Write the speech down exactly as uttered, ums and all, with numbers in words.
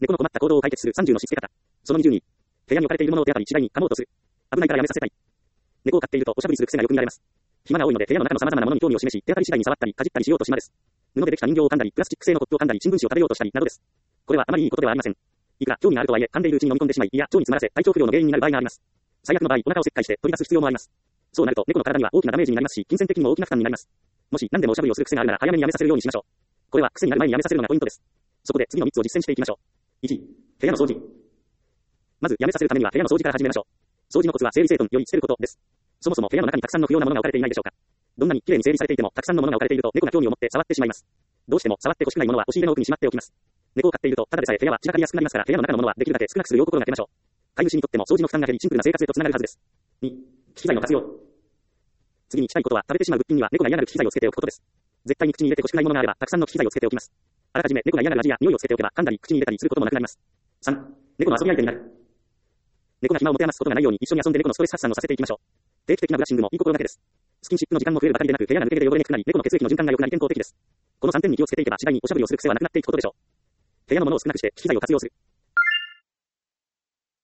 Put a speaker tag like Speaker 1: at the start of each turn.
Speaker 1: 猫の困った行動を解決するさんじゅうのしつけ方。そのにじゅうに。部屋に置かれているものを手当たり次第に噛もうとする。危ないからやめさせたい。猫を飼っているとおしゃぶりする癖がよく見られます。暇が多いので部屋の中の様々なものに興味を示し、手当たり次第に触ったりかじったりしようとしまです。布でできた人形を噛んだり、プラスチック製のコップを噛んだり、新聞紙を食べようとしたりなどです。これはあまりいいことではありません。いくら興味があるとはいえ、噛んでいるうちに飲み込んでしまい、いや腸に詰まらせ体調不良の原因になる場合があります。最悪の場合、お腹を切開して取り出す必要もあります。そうなると猫の体には大きなダメージになりますし、金銭的にも大きな負担になります。もし何でもおしゃぶりをする癖があるなら早めにやめさせるようにしましょう。これは癖になる前にやめさせるのがポイントです。そこで次のみっつを実践していきましょう。いち、部屋の掃除。まずやめさせるためには部屋の掃除から始めましょう。掃除のコツは整理整頓より捨てることです。そもそも部屋の中にたくさんの不要なものが置かれていないでしょうか。どんなに綺麗に整理されていてもたくさんのものが置かれていると猫が興味を持って触ってしまいます。どうしても触ってほしくないものは押し入れの奥にしまっておきます。猫を飼っているとただでさえ部屋は散らかりやすくなりますから、部屋の中のものはできるだけ少なくするよう心がけましょう。飼い主にとっても掃除の負担が減りシンプルな生活へとつながるはずです。に、機材の活用。次にしたいことは食べてしまう物品には猫が嫌がる機材をつけておくことです。絶対に口に入れてほしくないものがあればたくさんの機材をつけておきます。あらかじめ猫が嫌がる味や匂いをつけておけば噛んだり口に入れたりすることもなくなります。さん、猫の遊び相手になる。猫が暇を持て余すことがないように一緒に遊んで猫のストレス発散をさせていきましょう。定期的なブラッシングもいい心がけです。スキンシップの時間も増えるばかりでなく、部屋が抜け毛で汚れにくくなり、猫の血液の循環が良くなり健康的です。このさんてんに気をつけていけば次第におしゃぶりをする癖はなくなっていくことでしょう。部屋のものを少なくして機材を活用する。